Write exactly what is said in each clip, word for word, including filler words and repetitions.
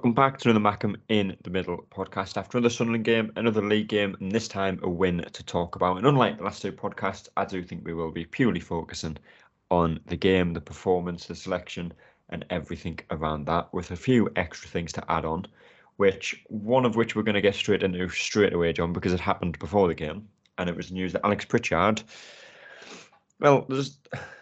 Welcome back to another Mackem in the Middle podcast after another Sunderland game, another league game, and this time a win to talk about. And unlike the last two podcasts, I do think we will be purely focusing on the game, the performance, the selection, and everything around that, with a few extra things to add on, which one of which we're going to get straight into straight away, John, because it happened before the game, and it was news that Alex Pritchard, well, there's...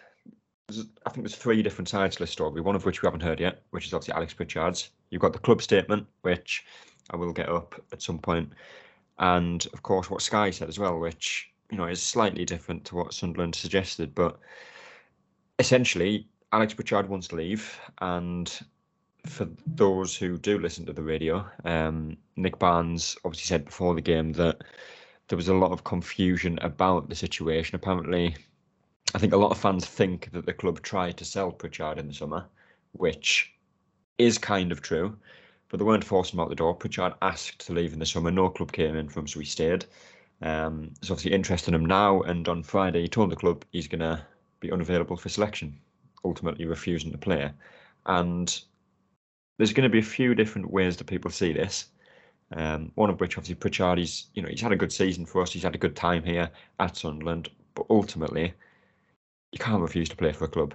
I think there's three different sides to this story, one of which we haven't heard yet, which is obviously Alex Pritchard's. You've got the club statement, which I will get up at some point, and of course what Sky said as well, which, you know, is slightly different to what Sunderland suggested. But essentially, Alex Pritchard wants to leave, and for those who do listen to the radio, um, Nick Barnes obviously said before the game that there was a lot of confusion about the situation. Apparently, I think a lot of fans think that the club tried to sell Pritchard in the summer, which is kind of true, but they weren't forcing him out the door. Pritchard asked to leave in the summer. No club came in for him, so he stayed. Um, there's obviously interest in him now, and on Friday he told the club he's going to be unavailable for selection, ultimately refusing to play. And there's going to be a few different ways that people see this. Um, one of which, obviously, Pritchard, he's, you know, he's had a good season for us. He's had a good time here at Sunderland, but ultimately, you can't refuse to play for a club.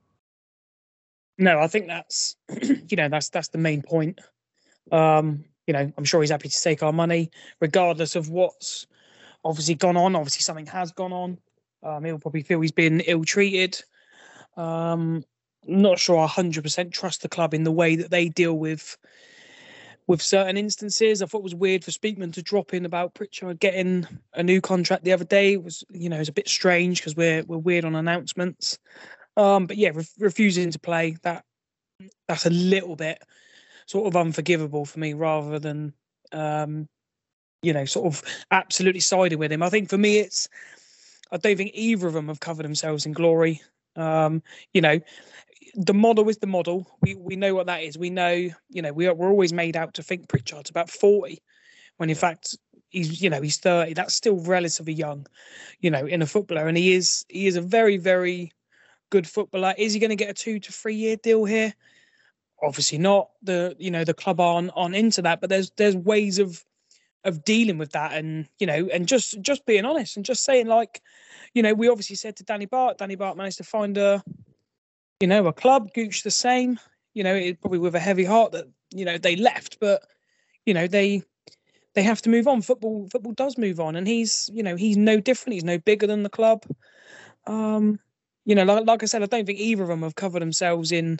No, I think that's, you know, that's that's the main point. Um, you know, I'm sure he's happy to take our money, regardless of what's obviously gone on. Obviously, something has gone on. Um, he'll probably feel he's been ill-treated. Um, not sure I one hundred percent trust the club in the way that they deal with with certain instances. I thought it was weird for Speakman to drop in about Pritchard getting a new contract the other day. It was, you know, it's a bit strange because we're we're weird on announcements. Um, but yeah, re- refusing to play, that that's a little bit sort of unforgivable for me, rather than um, you know, sort of absolutely siding with him. I think for me, it's I don't think either of them have covered themselves in glory. Um, you know, the model is the model. We we know what that is. We know, you know, we are, we're always made out to think Pritchard's about forty, when in fact he's, you know, he's thirty. That's still relatively young, you know, in a footballer, and he is he is a very very good footballer. Is he going to get a two to three year deal here? Obviously not. The you know the club aren't on into that, but there's there's ways of of dealing with that, and you know, and just just being honest and just saying, like, you know, we obviously said to Danny Bart, Danny Bart managed to find a, you know, a club. Gooch the same, you know, it, probably with a heavy heart that, you know, they left, but you know, they they have to move on. Football football does move on, and he's, you know, he's no different. He's no bigger than the club. Um, you know, like, like I said, I don't think either of them have covered themselves in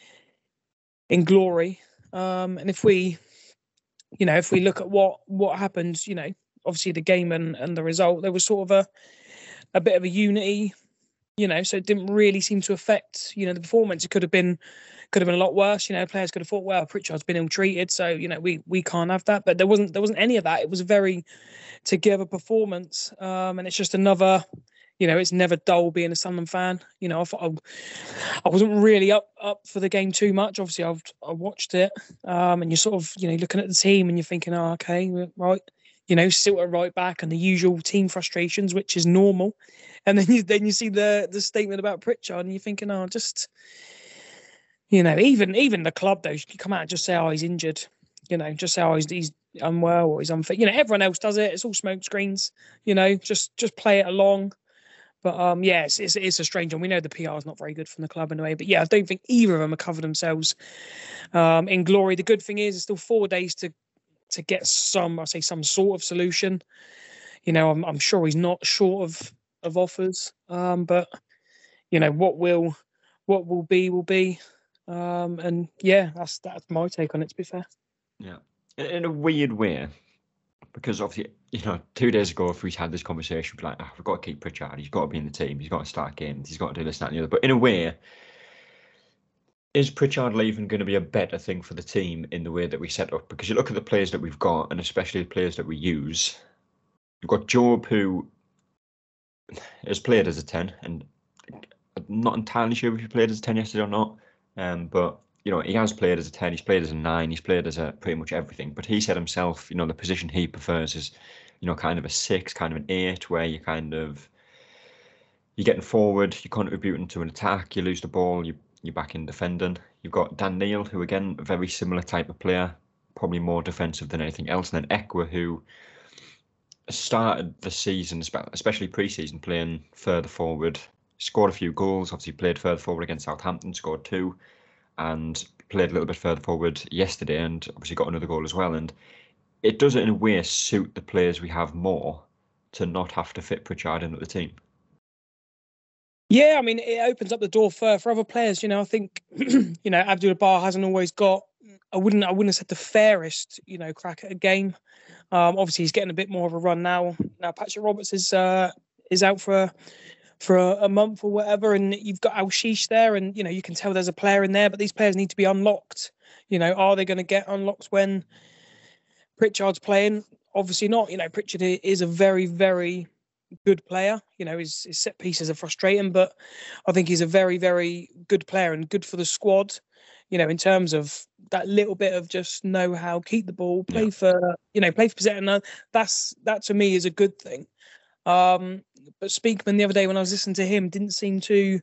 in glory. Um, and if we, you know, if we look at what what happened, you know, obviously the game and, and the result, there was sort of a a bit of a unity, you know, so it didn't really seem to affect, you know, the performance. It could have been could have been a lot worse. You know, players could have thought, well, Pritchard's been ill-treated, so, you know, we we can't have that. But there wasn't there wasn't any of that. It was a very together performance. Um, and it's just another, you know, it's never dull being a Sunderland fan. You know, I thought I, I wasn't really up up for the game too much. Obviously, I've I watched it, um, and you're sort of, you know, looking at the team and you're thinking, oh, okay, right, you know, still at right back and the usual team frustrations, which is normal. And then you then you see the the statement about Pritchard and you're thinking, oh, just, you know, even even the club though, you come out and just say, oh, he's injured. You know, just say, oh, he's, he's unwell or he's unfit. You know, everyone else does it. It's all smoke screens. You know, just just play it along. But um, yeah, it's, it's it's a strange one. We know the P R is not very good from the club in a way. But yeah, I don't think either of them have covered themselves um, in glory. The good thing is, it's still four days to to get some, I say, some sort of solution. You know, I'm I'm sure he's not short of of offers. Um, but you know, what will what will be will be. Um, and yeah, that's that's my take on it. To be fair. Yeah, in, in a weird way. Because obviously, you know, two days ago, if we had this conversation, we'd be like, oh, we've got to keep Pritchard. He's got to be in the team. He's got to start games. He's got to do this, that, and the other. But in a way, is Pritchard leaving going to be a better thing for the team in the way that we set up? Because you look at the players that we've got, and especially the players that we use. You've got Job, who has played as a ten, and I'm not entirely sure if he played as a ten yesterday or not. Um, but you know, he has played as a ten, he's played as a nine, he's played as a pretty much everything. But he said himself, you know, the position he prefers is, you know, kind of a six, kind of an eight, where you kind of, you're getting forward, you're contributing to an attack, you lose the ball, you you're back in defending. You've got Dan Neil, who again, a very similar type of player, probably more defensive than anything else. And then Ekwa, who started the season, especially pre-season, playing further forward, scored a few goals, obviously played further forward against Southampton, scored two, and played a little bit further forward yesterday and obviously got another goal as well. And it does, in a way, suit the players we have more to not have to fit Pritchard into the team. Yeah, I mean, it opens up the door for, for other players. You know, I think, you know, Abdul Bar hasn't always got, I wouldn't, I wouldn't have said the fairest, you know, crack at a game. Um, obviously, he's getting a bit more of a run now. Now, Patrick Roberts is uh, is out for a, for a, a month or whatever, and you've got Al-Shish there, and you know you can tell there's a player in there, but these players need to be unlocked. You know, are they going to get unlocked when Pritchard's playing? Obviously not. You know, Pritchard is a very, very good player. You know, his, his set pieces are frustrating, but I think he's a very, very good player and good for the squad. You know, in terms of that little bit of just know how, keep the ball, play yeah. for, you know, play for possession. That's, that to me is a good thing. Um, but Speakman the other day when I was listening to him didn't seem too,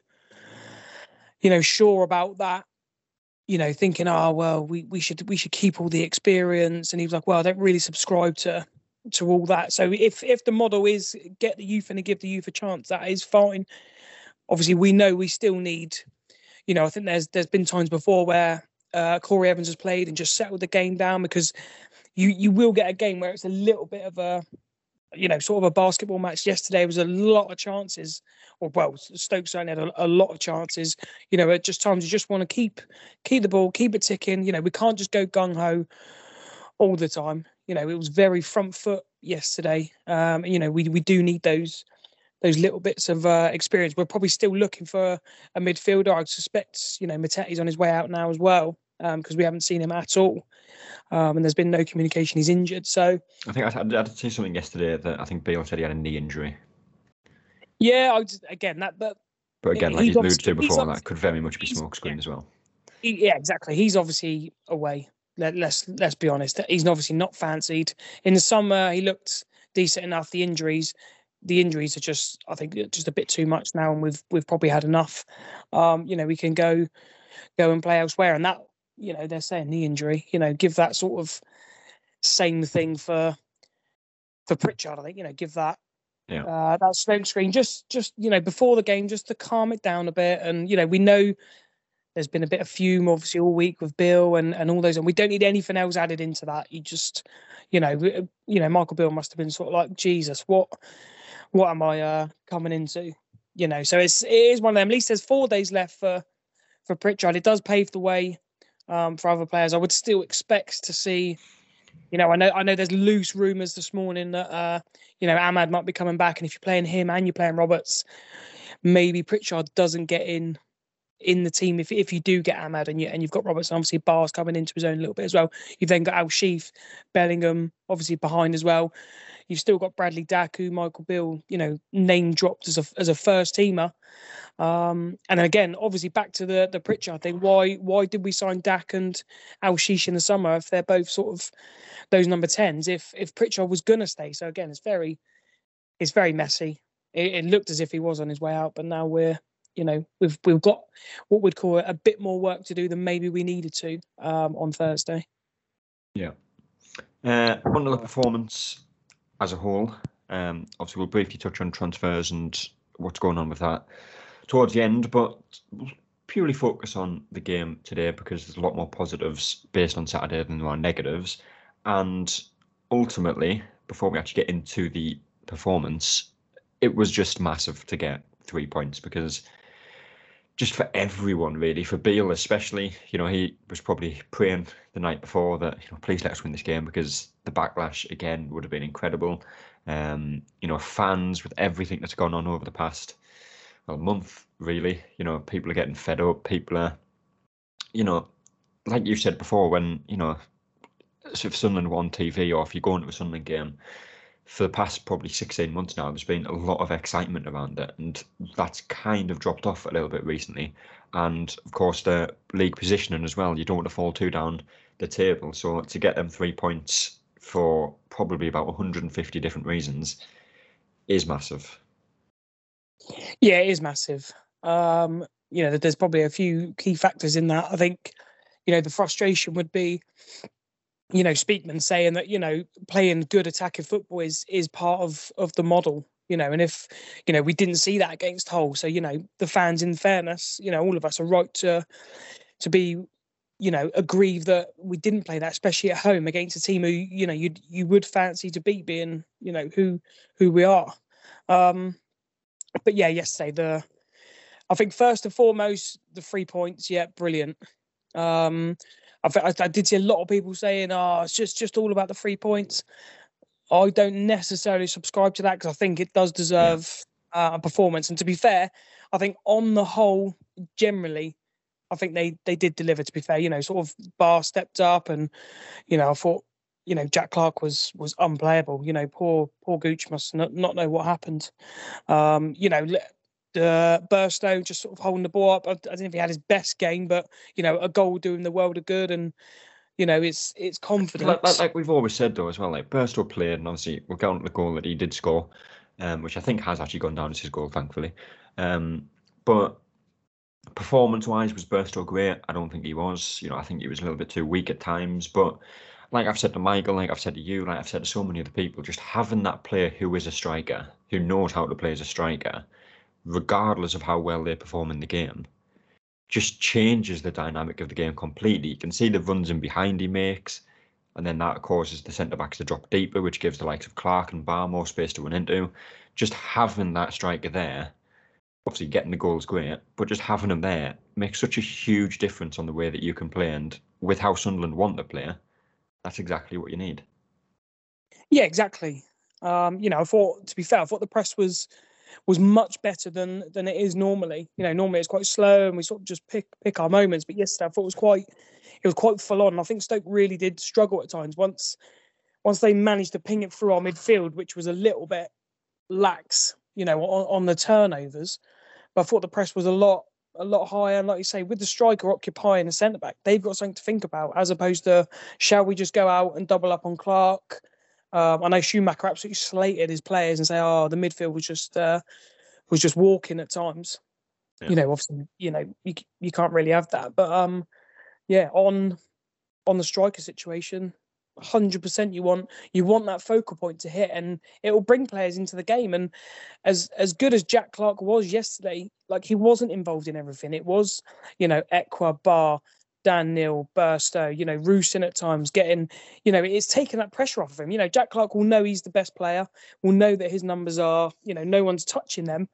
you know, sure about that. You know, thinking, oh well, we, we should we should keep all the experience. And he was like, well, I don't really subscribe to to all that. So if if the model is get the youth in and give the youth a chance, that is fine. Obviously, we know we still need. You know, I think there's there's been times before where uh, Corey Evans has played and just settled the game down, because you you will get a game where it's a little bit of a, you know, sort of a basketball match. Yesterday was a lot of chances, or well, Stoke certainly had a, a lot of chances. You know, at just times you just want to keep keep the ball, keep it ticking. You know, we can't just go gung ho all the time. You know, it was very front foot yesterday. Um, you know, we we do need those. Those little bits of uh, experience. We're probably still looking for a midfielder. I suspect, you know, Mateti's on his way out now as well, because um, we haven't seen him at all. Um, and there's been no communication. He's injured. So I think I, I did see something yesterday that I think Bale said he had a knee injury. Yeah, I was, again, that, but. But again, like you alluded to before, that could very much be smokescreen yeah. as well. He, yeah, exactly. He's obviously away. Let, let's let's be honest. He's obviously not fancied. In the summer, he looked decent enough. The injuries. The injuries are just, I think, just a bit too much now, and we've we've probably had enough. Um, you know, we can go go and play elsewhere, and that, you know, they're saying knee injury. You know, give that sort of same thing for for Pritchard. I think, you know, give that yeah. uh, that smoke screen just just you know before the game, just to calm it down a bit. And you know, we know there's been a bit of fume obviously all week with Bill and and all those, and we don't need anything else added into that. You just, you know, you know, Michael Bill must have been sort of like, Jesus, what. What am I uh, coming into? You know, so it's it is one of them. At least there's four days left for for Pritchard. It does pave the way um, for other players. I would still expect to see. You know, I know I know there's loose rumours this morning that uh, you know, Ahmad might be coming back, and if you're playing him and you're playing Roberts, maybe Pritchard doesn't get in in the team. If if you do get Ahmad and you and you've got Roberts, and obviously Bar's coming into his own a little bit as well. You've then got Al-Shish, Bellingham, obviously behind as well. You've still got Bradley Dack, who Michael Bill, you know, name dropped as a as a first teamer. Um, and then again, obviously back to the the Pritchard thing. Why why did we sign Dack and Al-Shish in the summer if they're both sort of those number tens? If if Pritchard was gonna stay, so again, it's very it's very messy. It, it looked as if he was on his way out, but now we're, you know, we've we've got what we'd call a bit more work to do than maybe we needed to um, on Thursday. Yeah. Uh, on the performance as a whole, um, obviously we'll briefly touch on transfers and what's going on with that towards the end, but we'll purely focus on the game today because there's a lot more positives based on Saturday than there are negatives. And ultimately, before we actually get into the performance, it was just massive to get three points because just for everyone, really, for Beale especially, you know, he was probably praying the night before that, you know, please let us win this game because the backlash, again, would have been incredible. Um, you know, fans, with everything that's gone on over the past, well, month, really, you know, people are getting fed up. People are, you know, like you said before, when, you know, if Sunderland were on T V or if you go into a Sunderland game, for the past probably sixteen months now, there's been a lot of excitement around it, and that's kind of dropped off a little bit recently. And of course, the league positioning as well, you don't want to fall too down the table. So to get them three points for probably about one hundred fifty different reasons is massive. Yeah, it is massive. Um, you know, there's probably a few key factors in that. I think, you know, the frustration would be, you know, Speakman saying that, you know, playing good attacking football is is part of of the model, you know, and if, you know, we didn't see that against Hull. So, you know, the fans, in fairness, you know, all of us are right to to be, you know, aggrieved that we didn't play that, especially at home against a team who, you know, you you would fancy to beat, being, you know, who who we are. Um, but yeah, yesterday, the I think first and foremost, the three points, yeah, brilliant. Um, I, I did see a lot of people saying, "Oh, it's just just all about the three points." I don't necessarily subscribe to that, because I think it does deserve yeah. uh, a performance. And to be fair, I think on the whole, generally, I think they they did deliver. To be fair, you know, sort of Bar stepped up, and you know, I thought, you know, Jack Clark was was unplayable. You know, poor poor Gooch must not, not know what happened. Um, you know. Uh, Burstow just sort of holding the ball up. I, I don't know if he had his best game, but you know, a goal doing the world of good, and you know, it's it's confidence. Like, like, like we've always said though, as well. Like Burstow played, and obviously we'll get on to the goal that he did score, um, which I think has actually gone down as his goal, thankfully. Um, but performance-wise, was Burstow great? I don't think he was. You know, I think he was a little bit too weak at times. But like I've said to Michael, like I've said to you, like I've said to so many other people, just having that player who is a striker, who knows how to play as a striker, regardless of how well they perform in the game, just changes the dynamic of the game completely. You can see the runs in behind he makes, and then that causes the centre-backs to drop deeper, which gives the likes of Clark and Barr more space to run into. Just having that striker there, obviously getting the goals great, but just having him there makes such a huge difference on the way that you can play, and with how Sunderland want to play, that's exactly what you need. Yeah, exactly. Um, you know, I thought, to be fair, I thought the press was was much better than than it is normally. You know, normally it's quite slow and we sort of just pick pick our moments. But yesterday I thought it was quite it was quite full on. I think Stoke really did struggle at times once once they managed to ping it through our midfield, which was a little bit lax, you know, on, on the turnovers. But I thought the press was a lot a lot higher. And like you say, with the striker occupying the centre back, they've got something to think about, as opposed to, shall we just go out and double up on Clark? Um, I know Schumacher absolutely slated his players and say, "Oh, the midfield was just uh, was just walking at times." Yeah. You know, obviously, you know, you you can't really have that. But um, yeah, on on the striker situation, one hundred percent you want you want that focal point to hit, and it will bring players into the game. And as as good as Jack Clark was yesterday, like, he wasn't involved in everything. It was, you know, Ekwa, Barr, Dan Neil, Burstow, you know, Roosin at times getting, you know, it's taking that pressure off of him. You know, Jack Clark will know he's the best player, will know that his numbers are, you know, no one's touching them.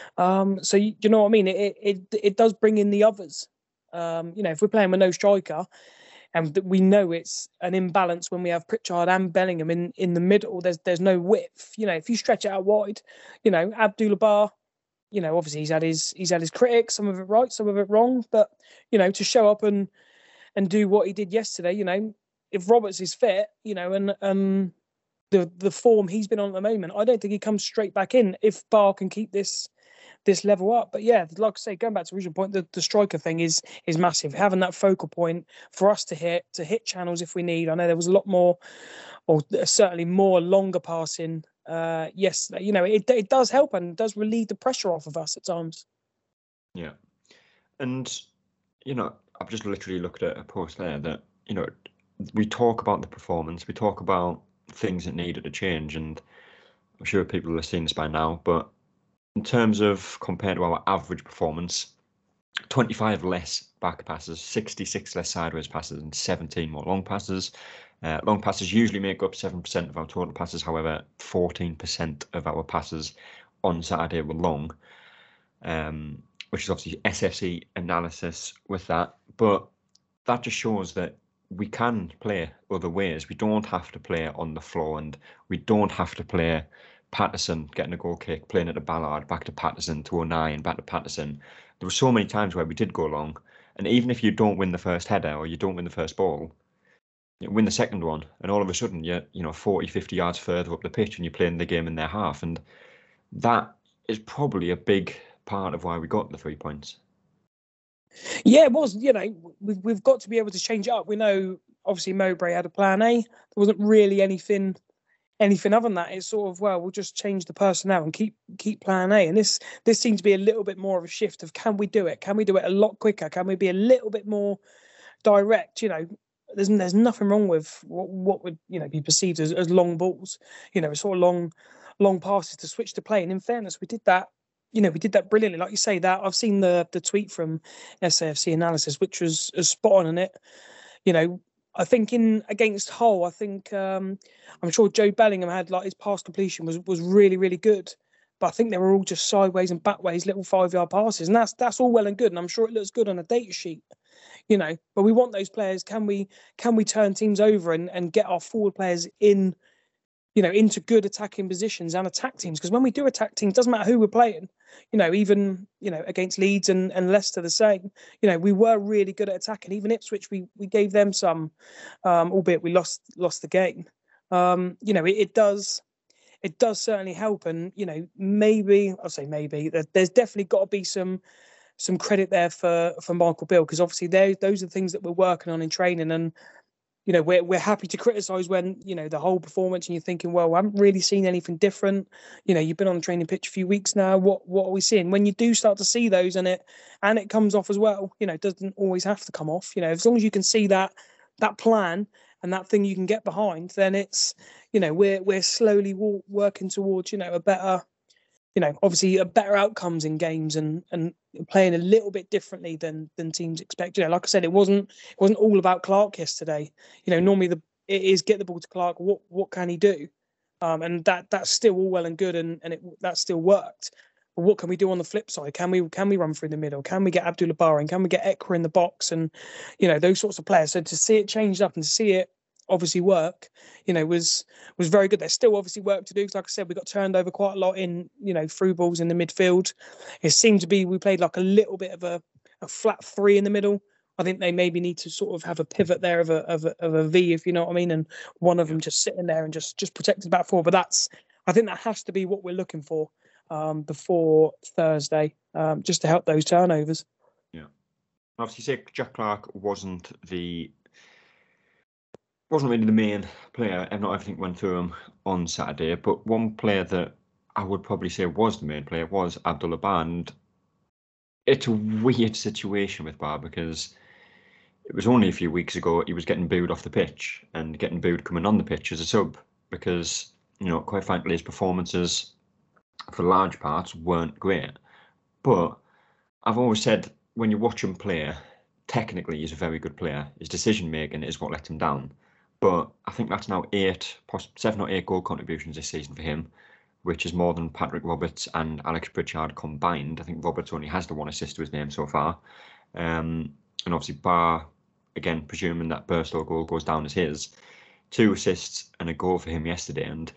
Um, so you, you know what I mean? It it it does bring in the others. Um, you know, if we're playing with no striker, and we know it's an imbalance when we have Pritchard and Bellingham in, in the middle, there's there's no width. You know, if you stretch it out wide, you know, Abdullah Bar, you know, obviously he's had his he's had his critics, some of it right, some of it wrong, but you know, to show up and and do what he did yesterday, you know, if Roberts is fit, you know, and um the the form he's been on at the moment, I don't think he comes straight back in if Bar can keep this this level up. But yeah, like I say, going back to the original point, the, the striker thing is is massive. Having that focal point for us to hit to hit channels if we need. I know there was a lot more, or certainly more longer passing. Uh, yes, you know, it it does help and does relieve the pressure off of us at times. Yeah, and you know, I've just literally looked at a post there that, you know, we talk about the performance, we talk about things that needed to change, and I'm sure people have seen this by now, but in terms of compared to our average performance, twenty-five less back passes, sixty-six less sideways passes, and seventeen more long passes. Uh, long passes usually make up seven percent of our total passes. However, fourteen percent of our passes on Saturday were long, um, which is obviously S S E analysis with that. But that just shows that we can play other ways. We don't have to play on the floor, and we don't have to play Patterson getting a goal kick, playing it to Ballard, back to Patterson, to O'Nien, back to Patterson. There were so many times where we did go long, and even if you don't win the first header or you don't win the first ball, you win the second one, and all of a sudden you're, you know, forty, fifty yards further up the pitch and you're playing the game in their half. And that is probably a big part of why we got the three points. Yeah, it was. You know, we've, we've got to be able to change it up. We know, obviously, Mowbray had a plan A. There wasn't really anything anything other than that, it's sort of, well, we'll just change the personnel and keep keep plan A. And this this seems to be a little bit more of a shift of, can we do it? Can we do it a lot quicker? Can we be a little bit more direct? You know, there's there's nothing wrong with what, what would, you know, be perceived as, as long balls, you know, sort of long long passes to switch to play. And in fairness, we did that. You know, we did that brilliantly. Like you say, that I've seen the the tweet from S A F C Analysis, which was, was spot on in it. You know, I think in against Hull, I think um, I'm sure Joe Bellingham had, like, his pass completion was was really really good, but I think they were all just sideways and backways little five yard passes, and that's that's all well and good, and I'm sure it looks good on a data sheet, you know. But we want those players. Can we can we turn teams over and and get our forward players in, you know, into good attacking positions and attack teams? Because when we do attack teams, doesn't matter who we're playing, you know, even, you know, against Leeds and, and Leicester the same, you know, we were really good at attacking. Even Ipswich, we we gave them some, um, albeit we lost lost the game. Um, you know, it, it does it does certainly help. And, you know, maybe, I'll say maybe, there's definitely got to be some some credit there for, for Michael Beale, because obviously those are the things that we're working on in training. And, you know, we're we're happy to criticise when, you know, the whole performance and you're thinking, well, I haven't really seen anything different. You know, you've been on the training pitch a few weeks now. What what are we seeing? When you do start to see those and it and it comes off as well, you know, it doesn't always have to come off. You know, as long as you can see that that plan and that thing you can get behind, then it's, you know, we're we're slowly walk, working towards, you know, a better, you know, obviously a better outcomes in games and and playing a little bit differently than than teams expect. You know, like I said, it wasn't it wasn't all about Clark yesterday. You know, normally the it is get the ball to Clark. What what can he do? Um, and that that's still all well and good, and and it that still worked. But what can we do on the flip side? Can we can we run through the middle? Can we get Abdullah Bar in? Can we get Ekra in the box? And, you know, those sorts of players. So to see it changed up and to see it obviously work, you know, was was very good. There's still obviously work to do, because like I said, we got turned over quite a lot in, you know, through balls in the midfield. It seemed to be we played like a little bit of a, a flat three in the middle. I think they maybe need to sort of have a pivot there of a of a, of a V, if you know what I mean, and one of them just sitting there and just just protected back four. But that's, I think that has to be what we're looking for um, before Thursday, um, just to help those turnovers. Yeah, obviously, say Jack Clark wasn't the wasn't really the main player, and not everything went through him on Saturday. But one player that I would probably say was the main player was Abdullah Bar. And it's a weird situation with Bar, because it was only a few weeks ago he was getting booed off the pitch and getting booed coming on the pitch as a sub, because, you know, quite frankly, his performances for large parts weren't great. But I've always said, when you watch him play, technically he's a very good player. His decision making is what let him down. But I think that's now eight, seven or eight goal contributions this season for him, which is more than Patrick Roberts and Alex Pritchard combined. I think Roberts only has the one assist to his name so far. Um, and obviously Bar, again, presuming that Burstow goal goes down as his, two assists and a goal for him yesterday. And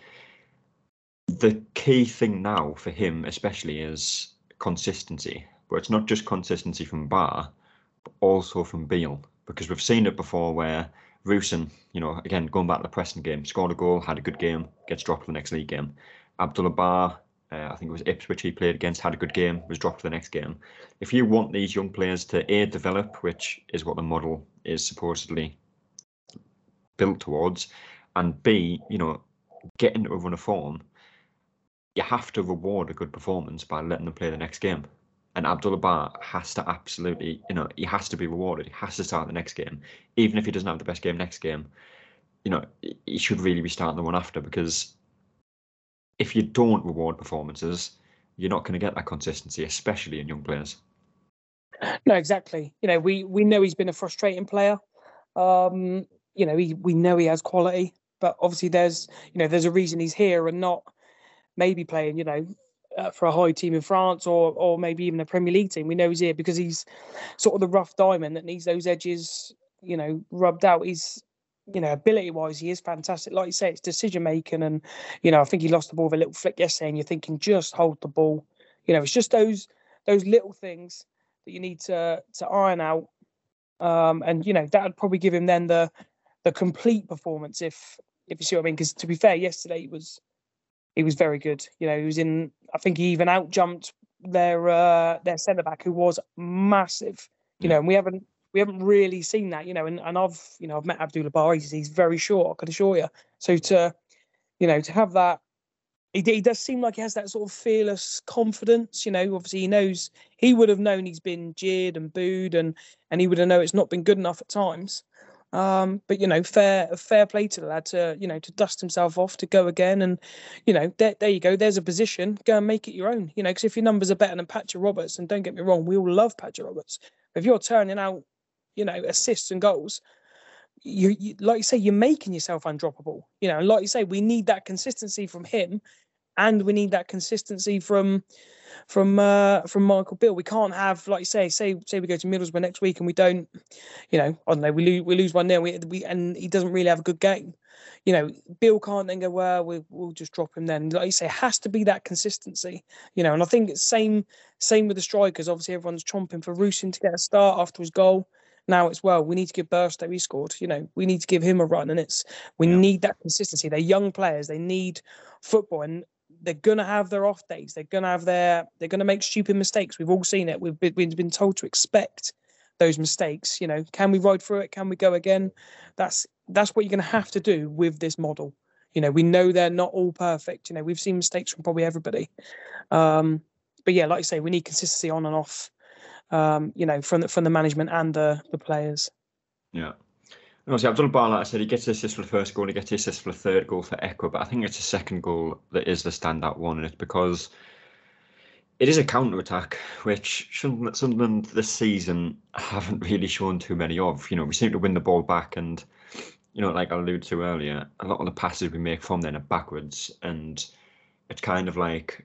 the key thing now for him especially is consistency. But it's not just consistency from Bar, but also from Beale. Because we've seen it before where Rusin, you know, again, going back to the Preston game, scored a goal, had a good game, gets dropped for the next league game. Abdullah Bar, uh, I think it was Ipswich he played against, had a good game, was dropped for the next game. If you want these young players to A, develop, which is what the model is supposedly built towards, and B, you know, get into a run of form, you have to reward a good performance by letting them play the next game. And Abdullah Bar has to absolutely, you know, he has to be rewarded. He has to start the next game. Even if he doesn't have the best game next game, you know, he should really be starting the one after, because if you don't reward performances, you're not going to get that consistency, especially in young players. No, exactly. You know, we, we know he's been a frustrating player. Um, you know, he, we know he has quality, but obviously there's, you know, there's a reason he's here and not maybe playing, you know, uh, for a high team in France or or maybe even a Premier League team. We know he's here because he's sort of the rough diamond that needs those edges, you know, rubbed out. He's, you know, ability-wise, he is fantastic. Like you say, it's decision-making. And, you know, I think he lost the ball with a little flick yesterday and you're thinking, just hold the ball. You know, it's just those those little things that you need to to iron out. Um, and, you know, that would probably give him then the the complete performance, if if you see what I mean. Because to be fair, yesterday he was he was very good. You know, he was in, I think he even out-jumped their uh, their centre-back, who was massive. You know, and we haven't we haven't really seen that, you know, and, and I've, you know, I've met Abdullah Bar. He's, he's very short, I can assure you. So to, you know, to have that. He, he does seem like he has that sort of fearless confidence. You know, obviously he knows he would have known he's been jeered and booed, and and he would have known it's not been good enough at times. Um, but you know, fair fair play to the lad to you know to dust himself off to go again, and you know there there you go. There's a position. Go and make it your own. You know, because if your numbers are better than Patrick Roberts, and don't get me wrong, we all love Patrick Roberts. If you're turning out, you know, assists and goals, you, you like you say, you're making yourself undroppable. You know, and like you say, we need that consistency from him. And we need that consistency from from uh, from Michael Beale. We can't have, like you say, say say we go to Middlesbrough next week and we don't, you know, I don't know, we lose we lose one nil. We, we and he doesn't really have a good game. You know, Beale can't then go, well, we, we'll just drop him then. Like you say, it has to be that consistency. You know, and I think it's same same with the strikers. Obviously, everyone's chomping for Rusyn to get a start after his goal. Now it's, well, we need to give Burstow, he scored. You know, we need to give him a run, and it's we yeah. need that consistency. They're young players. They need football, and they're gonna have their off days. They're gonna have their. They're gonna make stupid mistakes. We've all seen it. We've been, we've been told to expect those mistakes. You know, can we ride through it? Can we go again? That's that's what you're gonna have to do with this model. You know, we know they're not all perfect. You know, we've seen mistakes from probably everybody. Um, but yeah, like you say, we need consistency on and off. Um, you know, from the from the management and the the players. Yeah. And obviously, Abdullah Bar, like I said, he gets the assist for the first goal, he gets the assist for the third goal for Echo, but I think it's the second goal that is the standout one, and it's because it is a counter-attack, which Sunderland this season haven't really shown too many of. You know, we seem to win the ball back, and, you know, like I alluded to earlier, a lot of the passes we make from then are backwards, and it's kind of like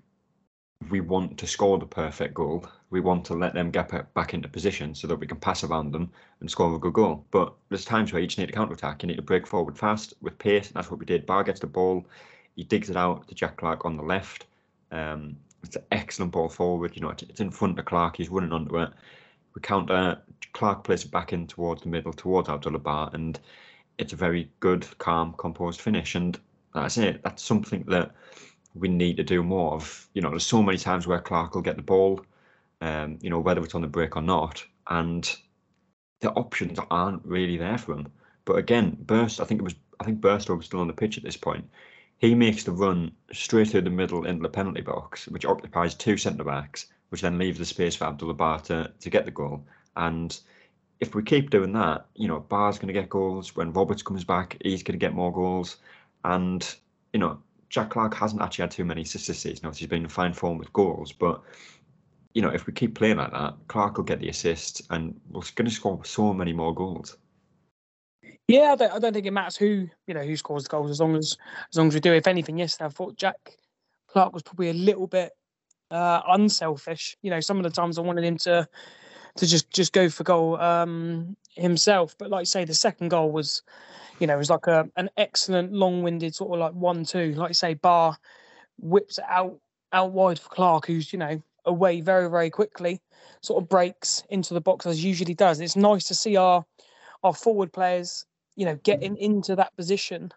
we want to score the perfect goal. We want to let them get back into position so that we can pass around them and score a good goal. But there's times where you just need to counter-attack. You need to break forward fast with pace. And that's what we did. Bar gets the ball. He digs it out to Jack Clarke on the left. Um, it's an excellent ball forward. You know, it's in front of Clarke. He's running onto it. We counter. Clarke plays it back in towards the middle, towards Abdullah Bar. And it's a very good, calm, composed finish. And that's it. That's something that we need to do more of. You know, there's so many times where Clarke will get the ball, um, you know, whether it's on the break or not, and the options aren't really there for him. But again, Burst, I think it was, I think Burstow was still on the pitch at this point. He makes the run straight through the middle into the penalty box, which occupies two centre backs, which then leaves the space for Abdullah Bar to, to get the goal. And if we keep doing that, you know, Bar's going to get goals. When Roberts comes back, he's going to get more goals. And, you know, Jack Clarke hasn't actually had too many assists this season. Obviously, he's been in fine form with goals, but you know, if we keep playing like that, Clarke will get the assists, and we're going to score so many more goals. Yeah, I don't, I don't think it matters who you know who scores the goals as long as as long as we do. If anything, yesterday I thought Jack Clarke was probably a little bit uh, unselfish. You know, some of the times I wanted him to to just just go for goal um, himself, but like you say, the second goal was. You know, it was like a an excellent, long-winded sort of like one-two. Like you say, Bar whips it out out wide for Clarke, who's you know away very very quickly, sort of breaks into the box as usually does. And it's nice to see our our forward players, you know, getting into that position,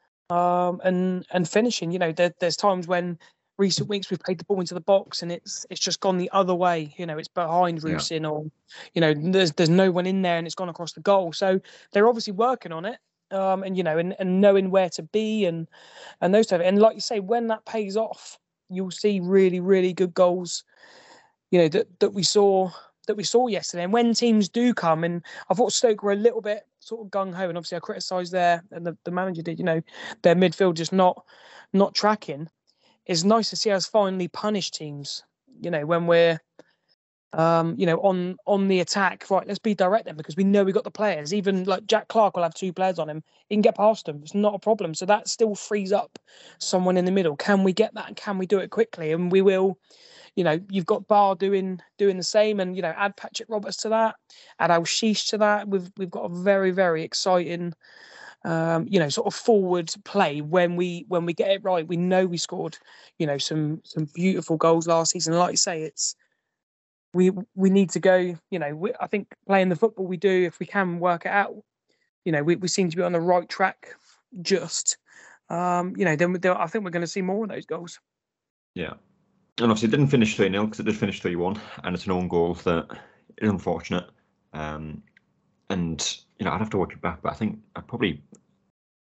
um, and and finishing. You know, there, there's times when recent weeks we've played the ball into the box and it's it's just gone the other way. You know, it's behind Rusyn, yeah. or you know, there's there's no one in there and it's gone across the goal. So they're obviously working on it. Um, and you know, and, and knowing where to be, and and those type of, and like you say, when that pays off, you'll see really, really good goals. You know that that we saw that we saw yesterday. And when teams do come, and I thought Stoke were a little bit sort of gung ho, and obviously I criticised their and the, the manager did. You know, their midfield just not not tracking. It's nice to see us finally punish teams. You know, when we're Um, you know, on on the attack, right? Let's be direct then, because we know we got the players. Even like Jack Clarke will have two players on him. He can get past them. It's not a problem. So that still frees up someone in the middle. Can we get that? And can we do it quickly? And we will. You know, you've got Bar doing doing the same, and you know, add Patrick Roberts to that, add Al-Shish to that. We've we've got a very very exciting, um, you know, sort of forward play when we when we get it right. We know we scored, you know, some some beautiful goals last season. Like you say, it's. We we need to go, you know, we, I think playing the football we do, if we can work it out, you know, we, we seem to be on the right track just, um, you know, then, then I think we're going to see more of those goals. Yeah. And obviously it didn't finish three nil because it did finish three one, and it's an own goal that is unfortunate. Um, and, you know, I'd have to watch it back, but I think I probably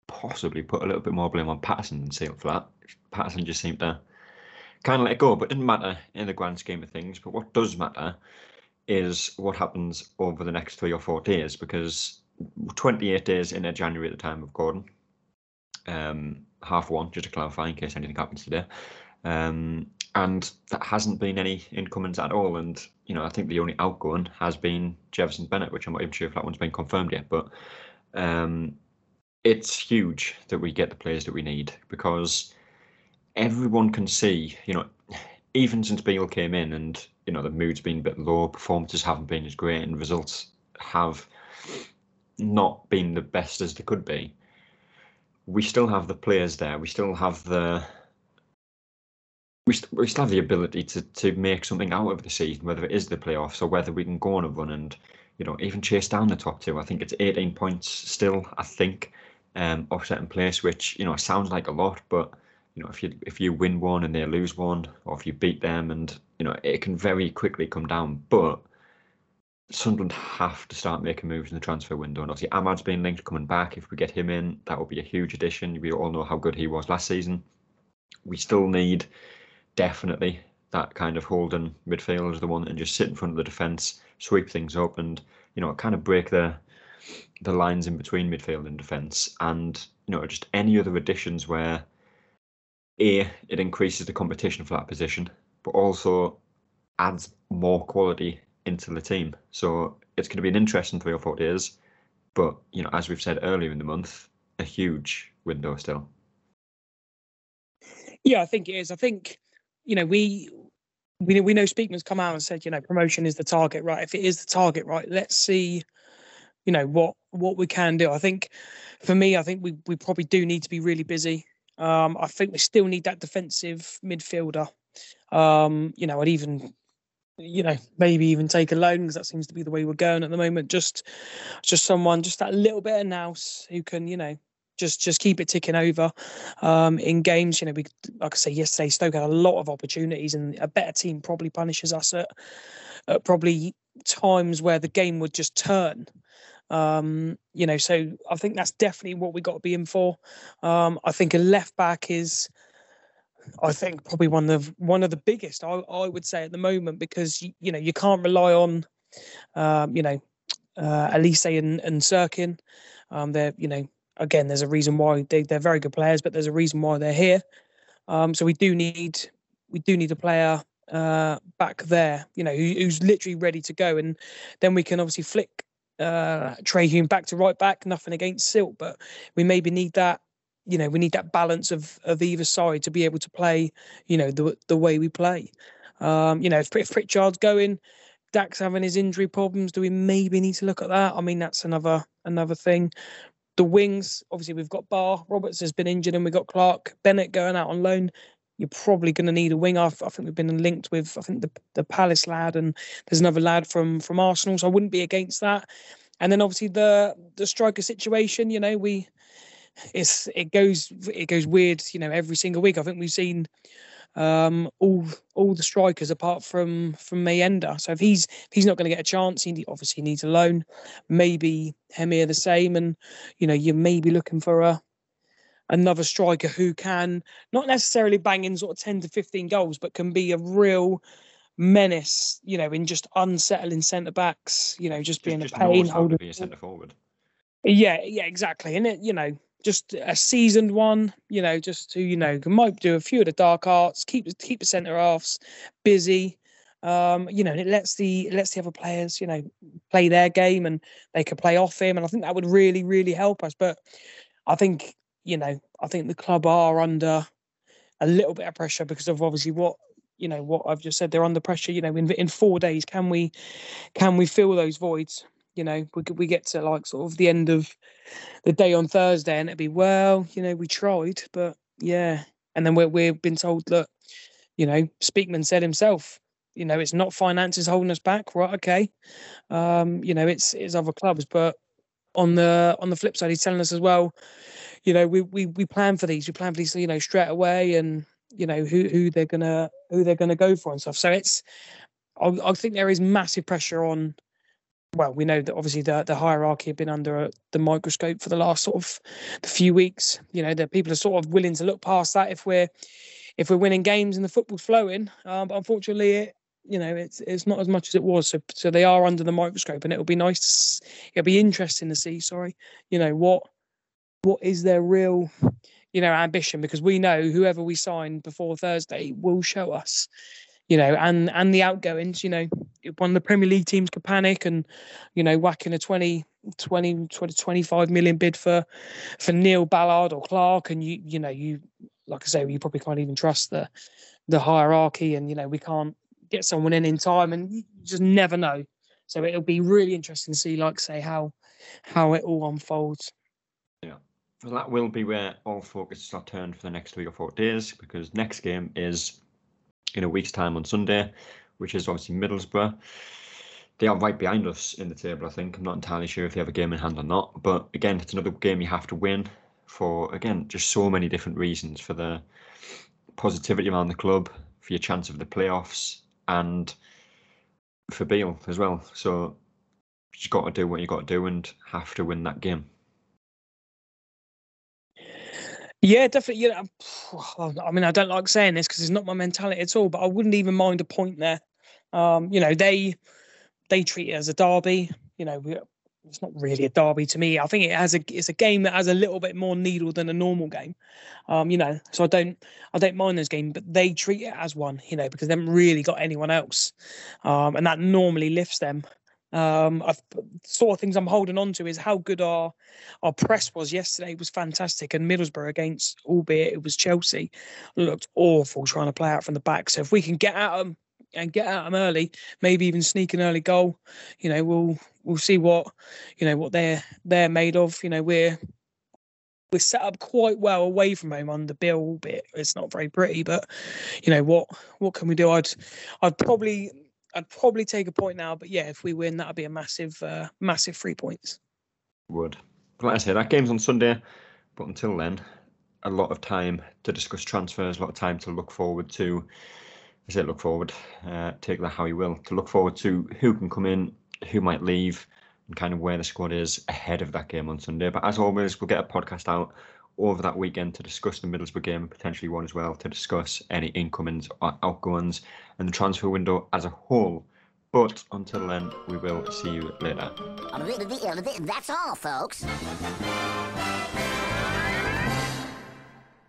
possibly put a little bit more blame on Patterson than Seal for that. Patterson just seemed to kind of let it go, but it didn't matter in the grand scheme of things. But what does matter is what happens over the next three or four days, because twenty-eight days into January at the time of Gordon, um, half one, just to clarify in case anything happens today. Um, and that hasn't been any incomings at all. And, you know, I think the only outgoing has been Jefferson Bennett, which I'm not even sure if that one's been confirmed yet. But um, it's huge that we get the players that we need, because everyone can see, you know, even since Beale came in and, you know, the mood's been a bit low, performances haven't been as great, and results have not been the best as they could be. We still have the players there. We still have the we, st- we still have the ability to to make something out of the season, whether it is the playoffs or whether we can go on a run and, you know, even chase down the top two. I think it's eighteen points still, I think, um, off second place, which, you know, sounds like a lot, but, you know, if you if you win one and they lose one, or if you beat them, and, you know, it can very quickly come down. But Sunderland have to start making moves in the transfer window. And obviously Ahmad's been linked coming back. If we get him in, that will be a huge addition. We all know how good he was last season. We still need definitely that kind of holding midfield as the one and just sit in front of the defence, sweep things up, and, you know, kind of break the the lines in between midfield and defence. And, you know, just any other additions where A, it increases the competition for that position, but also adds more quality into the team. So it's going to be an interesting three or four days, but, you know, as we've said earlier in the month, a huge window still. Yeah, I think it is. I think, you know, we we we know Speakman's come out and said, you know, promotion is the target, right? If it is the target, right, let's see, you know, what what we can do. I think, for me, I think we we probably do need to be really busy. Um, I think we still need that defensive midfielder. Um, you know, I'd even, you know, maybe even take a loan, because that seems to be the way we're going at the moment. Just, just someone, just that little bit of nous who can, you know, just just keep it ticking over um, in games. You know, we, like I say, yesterday Stoke had a lot of opportunities, and a better team probably punishes us at, at probably times where the game would just turn. Um, you know, so I think that's definitely what we got to be in for. Um, I think a left back is, I think, probably one of one of the biggest, I, I would say, at the moment, because you, you know, you can't rely on um, you know, uh, Elise and, and Sirkin. Um, they're, you know, again, there's a reason why they, they're very good players, but there's a reason why they're here. Um, so we do need we do need a player uh, back there, you know, who, who's literally ready to go, and then we can obviously flick uh, Trey Hume back to right back. Nothing against Silt, but we maybe need that. You know, we need that balance of of either side to be able to play, you know, the the way we play. Um, you know, if, if Pritchard's going, Dak's having his injury problems, do we maybe need to look at that? I mean, that's another another thing. The wings, obviously, we've got Barr. Roberts has been injured, and we've got Clark. Bennett going out on loan. You're probably going to need a winger. I think we've been linked with, I think, the the Palace lad, and there's another lad from from Arsenal. So I wouldn't be against that. And then obviously the the striker situation. You know, we it's it goes it goes weird. You know, every single week. I think we've seen um, all all the strikers apart from from Mayenda. So if he's if he's not going to get a chance, he obviously needs a loan. Maybe Hemir the same, and you know, you may be looking for a another striker who can not necessarily bang in sort of ten to fifteen goals, but can be a real menace. You know, in just unsettling centre backs. You know, just, just being just a pain. knows how to be a centre forward. Yeah, yeah, exactly. And it, you know, just a seasoned one, you know, just to, you know, might do a few of the dark arts, keep keep the centre halves busy. Um, you know, and it lets the it lets the other players, you know, play their game, and they can play off him. And I think that would really, really help us. But I think, you know, I think the club are under a little bit of pressure because of obviously what, you know, what I've just said. They're under pressure. You know, in in four days, can we can we fill those voids? You know, we we get to like sort of the end of the day on Thursday, and it'd be, well, you know, we tried, but yeah. And then we're we've been told, look, you know, Speakman said himself, you know, it's not finances holding us back, right? Okay, um, you know, it's it's other clubs, but on the on the flip side, he's telling us as well, you know, we we we plan for these, we plan for these, you know, straight away, and you know who who they're gonna who they're gonna go for and stuff. So it's, I, I think there is massive pressure on well, we know that obviously the the hierarchy have been under the microscope for the last sort of the few weeks. You know, that people are sort of willing to look past that if we're if we're winning games and the football's flowing. Um, but unfortunately, it, you know, it's it's not as much as it was. So so they are under the microscope, and it'll be nice. To, it'll be interesting to see. Sorry, you know what what is their real, you know, ambition, because we know whoever we sign before Thursday will show us. You know, and and the outgoings, you know, one of the Premier League teams could panic and, you know, whack in a twenty, twenty, twenty, twenty-five million bid for for Neil Ballard or Clark, and you you know you like I say, you probably can't even trust the the hierarchy, and you know we can't get someone in in time, and you just never know. So it'll be really interesting to see, like say, how how it all unfolds. Yeah. Well, that will be where all focus are turned for the next three or four days, because next game is in a week's time on Sunday, which is obviously Middlesbrough. They are right behind us in the table, I think. I'm not entirely sure if they have a game in hand or not. But again, it's another game you have to win for, again, just so many different reasons, for the positivity around the club, for your chance of the playoffs, and for Beale as well. So you've got to do what you got to do and have to win that game. Yeah, definitely. You know, I mean, I don't like saying this because it's not my mentality at all, but I wouldn't even mind a point there. Um, you know, they they treat it as a derby. You know, it's not really a derby to me. I think it has a it's a game that has a little bit more needle than a normal game. Um, you know, so I don't I don't mind those games, but they treat it as one. You know, because they haven't really got anyone else, um, and that normally lifts them. Um, I've sort of things I'm holding on to is how good our our press was yesterday. It was fantastic, and Middlesbrough against, albeit it was Chelsea, looked awful trying to play out from the back. So if we can get at them and get at them early, maybe even sneak an early goal, you know, we'll we'll see what you know what they're they're made of. You know, we're we're set up quite well away from home under Bill, albeit it's not very pretty. But you know what what can we do? I'd I'd probably. I'd probably take a point now, but yeah, if we win, that'd be a massive, uh, massive three points. Would. Like I say, that game's on Sunday, but until then, a lot of time to discuss transfers, a lot of time to look forward to, I say look forward, uh, take that how you will, to look forward to who can come in, who might leave, and kind of where the squad is ahead of that game on Sunday. But as always, we'll get a podcast out over that weekend to discuss the Middlesbrough game, and potentially one as well, to discuss any incomings or outgoings and the transfer window as a whole. But until then, we will see you later. That's all, folks.